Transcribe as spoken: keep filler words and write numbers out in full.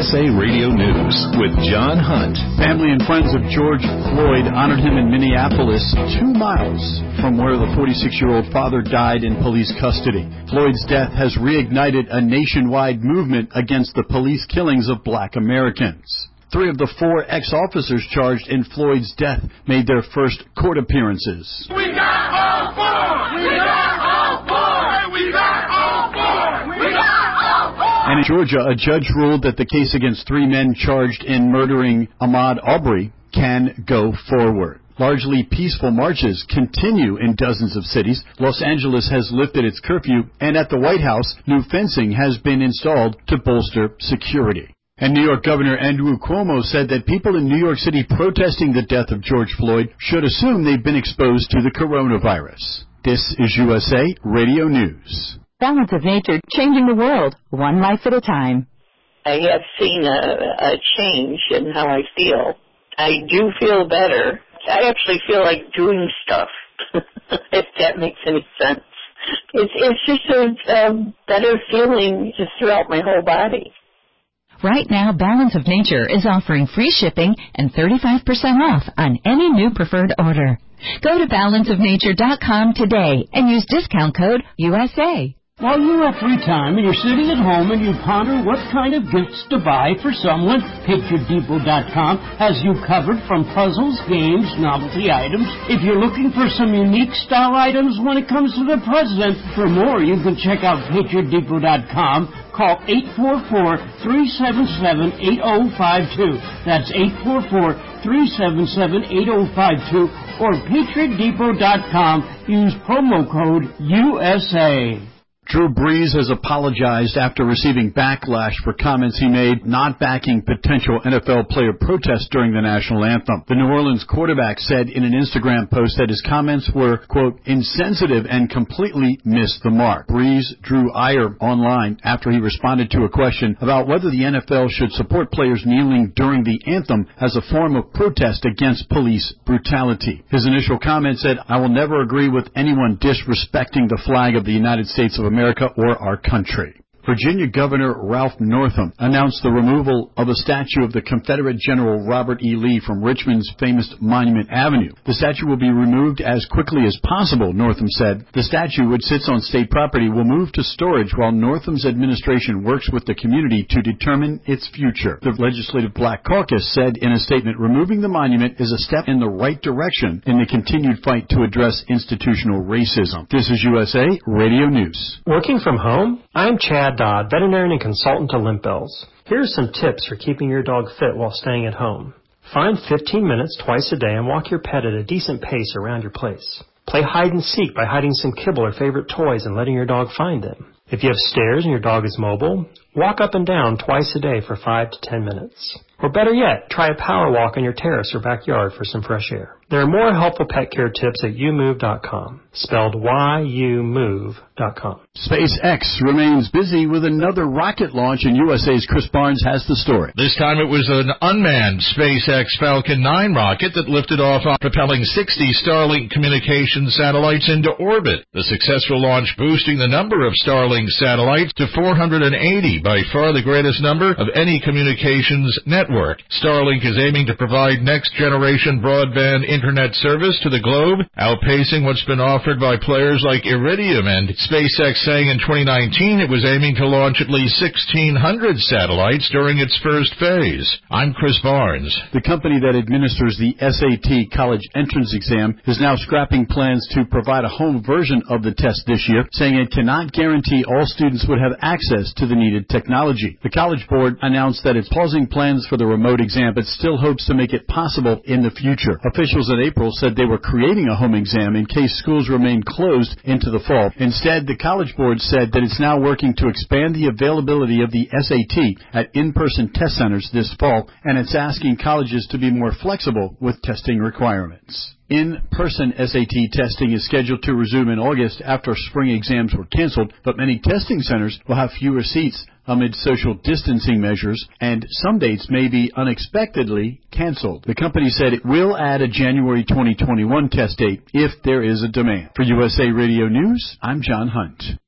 S A Radio News with John Hunt. Family and friends of George Floyd honored him in Minneapolis, two miles from where the forty-six-year-old father died in police custody. Floyd's death has reignited a nationwide movement against the police killings of black Americans. Three of the four ex-officers charged in Floyd's death made their first court appearances. We got all four! We got all four! We got all four! We got all four! And in Georgia, a judge ruled that the case against three men charged in murdering Ahmaud Arbery can go forward. Largely peaceful marches continue in dozens of cities. Los Angeles has lifted its curfew, and at the White House, new fencing has been installed to bolster security. And New York Governor Andrew Cuomo said that people in New York City protesting the death of George Floyd should assume they've been exposed to the coronavirus. This is U S A Radio News. Balance of Nature, changing the world, one life at a time. I have seen a, a change in how I feel. I do feel better. I actually feel like doing stuff, if that makes any sense. It's, it's just a, a better feeling just throughout my whole body. Right now, Balance of Nature is offering free shipping and thirty-five percent off on any new preferred order. Go to balance of nature dot com today and use discount code U S A. While you have free time and you're sitting at home and you ponder what kind of gifts to buy for someone, Patriot Depot dot com has you covered from puzzles, games, novelty items. If you're looking for some unique style items when it comes to the president, for more you can check out Patriot Depot dot com. Call eight four four, three seven seven, eight zero five two. That's eight four four, three seven seven, eight zero five two. Or Patriot Depot dot com. Use promo code U S A. Drew Brees has apologized after receiving backlash for comments he made not backing potential N F L player protests during the national anthem. The New Orleans quarterback said in an Instagram post that his comments were, quote, insensitive and completely missed the mark. Brees drew ire online after he responded to a question about whether the N F L should support players kneeling during the anthem as a form of protest against police brutality. His initial comment said, I will never agree with anyone disrespecting the flag of the United States of America. America or our country. Virginia Governor Ralph Northam announced the removal of a statue of the Confederate General Robert E. Lee from Richmond's famous Monument Avenue. The statue will be removed as quickly as possible, Northam said. The statue, which sits on state property, will move to storage while Northam's administration works with the community to determine its future. The Legislative Black Caucus said in a statement, removing the monument is a step in the right direction in the continued fight to address institutional racism. This is U S A Radio News. Working from home? I'm Chad Dodd, veterinarian and consultant to Limp Bells. Here are some tips for keeping your dog fit while staying at home. Find fifteen minutes twice a day and walk your pet at a decent pace around your place. Play hide and seek by hiding some kibble or favorite toys and letting your dog find them. If you have stairs and your dog is mobile, walk up and down twice a day for five to ten minutes. Or better yet, try a power walk on your terrace or backyard for some fresh air. There are more helpful pet care tips at you move dot com, spelled Y U move dot com. SpaceX remains busy with another rocket launch, and U S A's Chris Barnes has the story. This time it was an unmanned SpaceX Falcon nine rocket that lifted off on propelling sixty Starlink communications satellites into orbit. The successful launch boosting the number of Starlink satellites to four hundred eighty, by far the greatest number of any communications network. Starlink is aiming to provide next-generation broadband internet service to the globe, outpacing what's been offered by players like Iridium, and SpaceX saying in twenty nineteen it was aiming to launch at least sixteen hundred satellites during its first phase. I'm Chris Barnes. The company that administers the S A T college entrance exam is now scrapping plans to provide a home version of the test this year, saying it cannot guarantee all students would have access to the needed technology. The College Board announced that it's pausing plans for the remote exam, but still hopes to make it possible in the future. Officials in April said they were creating a home exam in case schools remain closed into the fall. Instead, the College Board said that it's now working to expand the availability of the S A T at in-person test centers this fall, and it's asking colleges to be more flexible with testing requirements. In-person S A T testing is scheduled to resume in August after spring exams were canceled, but many testing centers will have fewer seats amid social distancing measures, and some dates may be unexpectedly canceled. The company said it will add a January twenty twenty-one test date if there is a demand. For U S A Radio News, I'm John Hunt.